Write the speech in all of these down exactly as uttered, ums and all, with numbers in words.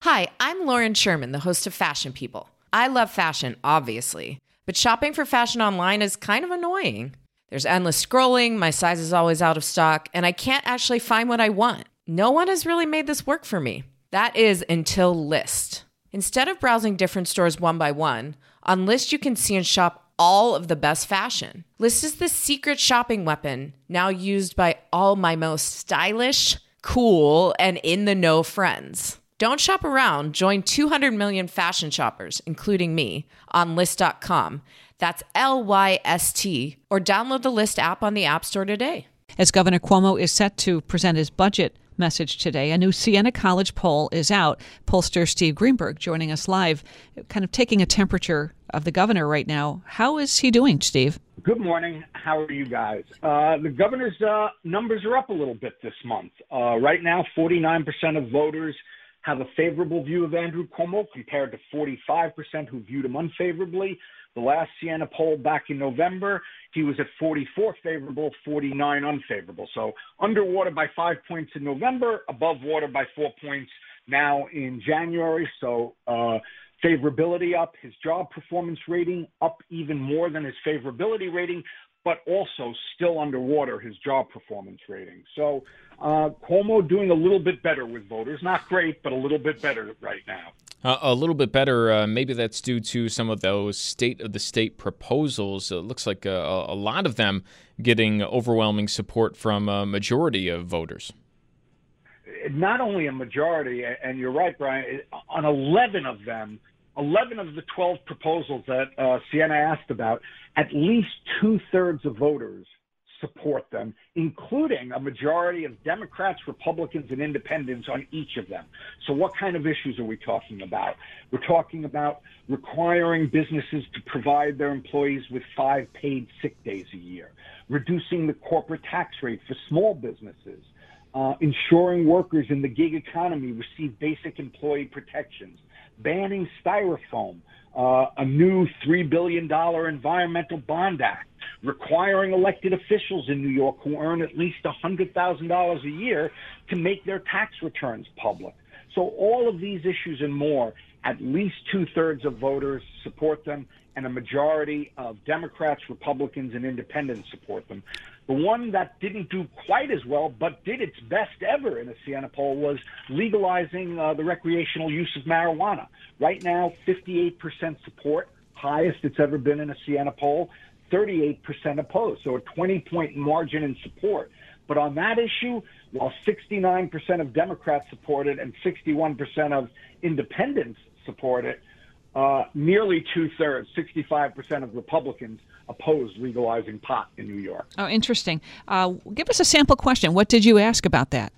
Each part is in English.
Hi, I'm Lauren Sherman, the host of Fashion People. I love fashion, obviously, but shopping for fashion online is kind of annoying. There's endless scrolling, my size is always out of stock, and I can't actually find what I want. No one has really made this work for me. That is until Lyst. Instead of browsing different stores one by one, on Lyst you can see and shop all of the best fashion. Lyst is the secret shopping weapon now used by all my most stylish, cool, and in-the-know friends. Don't shop around. Join two hundred million fashion shoppers, including me, on Lyst dot com. That's L Y S T, or download the Lyst app on the App Store today. As Governor Cuomo is set to present his budget message today, a new Siena College poll is out. Pollster Steve Greenberg joining us live, kind of taking a temperature of the governor right now. How is he doing, Steve? Good morning. How are you guys? Uh, the governor's uh, numbers are up a little bit this month. Uh, right now, forty-nine percent of voters have a favorable view of Andrew Cuomo compared to forty-five percent who viewed him unfavorably. The last Siena poll back in November, he was at forty-four favorable, forty-nine unfavorable. So underwater by five points in November, above water by four points now in January. So uh, favorability up, his job performance rating up even more than his favorability rating, but also still underwater his job performance rating. So uh, Cuomo doing a little bit better with voters. Not great, but a little bit better right now. Uh, a little bit better. Uh, maybe that's due to some of those state-of-the-state proposals. It looks like a, a lot of them getting overwhelming support from a majority of voters. Not only a majority, and you're right, Brian, on eleven of them, eleven of the twelve proposals that uh, Siena asked about, at least two-thirds of voters support them, including a majority of Democrats, Republicans, and independents on each of them. So what kind of issues are we talking about? We're talking about requiring businesses to provide their employees with five paid sick days a year, reducing the corporate tax rate for small businesses, uh, ensuring workers in the gig economy receive basic employee protections, banning styrofoam, uh, a new three billion dollars Environmental Bond Act, requiring elected officials in New York who earn at least one hundred thousand dollars a year to make their tax returns public. So all of these issues and more, at least two-thirds of voters support them, and a majority of Democrats, Republicans, and independents support them. The one that didn't do quite as well, but did its best ever in a Siena poll, was legalizing uh, the recreational use of marijuana. Right now, fifty-eight percent support, highest it's ever been in a Siena poll, thirty-eight percent opposed, so a twenty-point margin in support. But on that issue, while sixty-nine percent of Democrats support it and sixty-one percent of independents support it, uh, nearly two-thirds, sixty-five percent of Republicans opposed legalizing pot in New York. Oh, interesting. Uh, give us a sample question. What did you ask about that?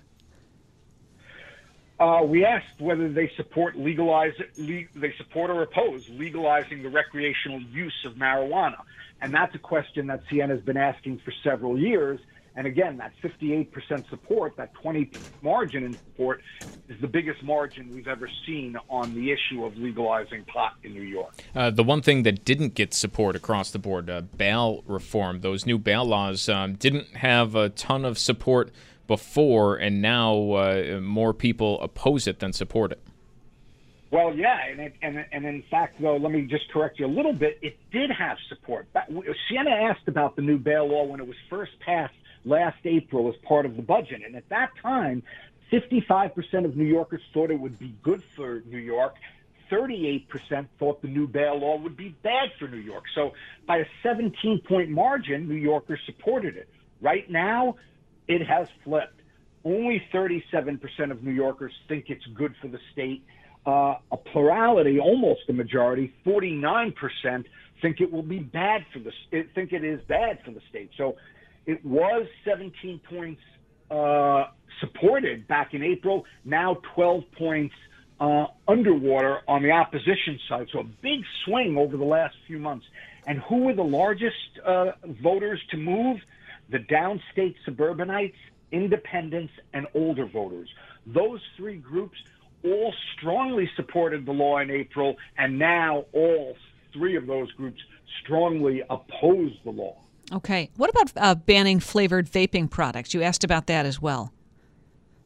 Uh, we asked whether they support legalize le- they support or oppose legalizing the recreational use of marijuana, and that's a question that Siena has been asking for several years. And again, that fifty-eight percent support, that twenty margin in support, is the biggest margin we've ever seen on the issue of legalizing pot in New York. Uh, the one thing that didn't get support across the board, uh, bail reform, those new bail laws um, didn't have a ton of support before, and now uh, more people oppose it than support it. Well, yeah, and, it, and and in fact, though, let me just correct you a little bit. It did have support. Siena asked about the new bail law when it was first passed last April as part of the budget, and at that time, fifty-five percent of New Yorkers thought it would be good for New York. thirty-eight percent thought the new bail law would be bad for New York. So by a seventeen-point margin, New Yorkers supported it. Right now, it has flipped. Only thirty-seven percent of New Yorkers think it's good for the state. Uh, a plurality, almost a majority, forty-nine percent think it will be bad for the think it is bad for the state. So it was seventeen points uh, supported back in April, now twelve points uh, underwater on the opposition side. So a big swing over the last few months. And who were the largest uh, voters to move? The downstate suburbanites, independents, and older voters. Those three groups all strongly supported the law in April, and now all three of those groups strongly oppose the law. Okay. What about uh, banning flavored vaping products? You asked about that as well.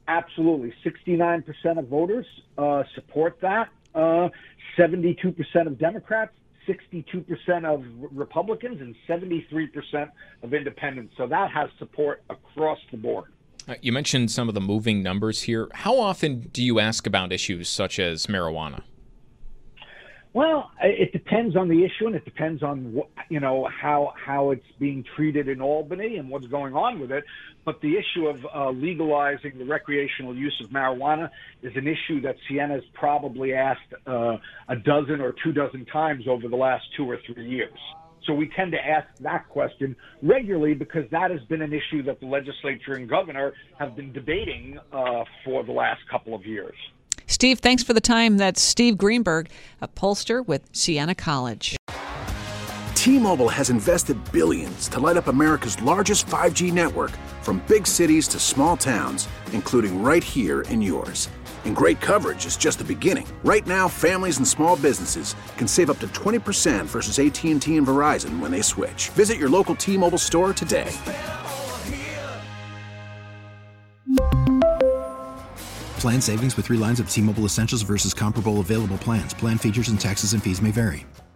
Absolutely. sixty-nine percent of voters uh, support that. Uh, seventy-two percent of Democrats, sixty-two percent of Republicans, and seventy-three percent of independents. So that has support across the board. Uh, you mentioned some of the moving numbers here. How often do you ask about issues such as marijuana? Well, it depends on the issue, and it depends on what, you know how how it's being treated in Albany and what's going on with it. But the issue of uh, legalizing the recreational use of marijuana is an issue that Sienna's probably asked uh, a dozen or two dozen times over the last two or three years. So we tend to ask that question regularly because that has been an issue that the legislature and governor have been debating uh, for the last couple of years. Steve, thanks for the time. That's Steve Greenberg, a pollster with Siena College. T-Mobile has invested billions to light up America's largest five G network, from big cities to small towns, including right here in yours. And great coverage is just the beginning. Right now, families and small businesses can save up to twenty percent versus A T and T and Verizon when they switch. Visit your local T-Mobile store today. Plan savings with three lines of T-Mobile Essentials versus comparable available plans. Plan features and taxes and fees may vary.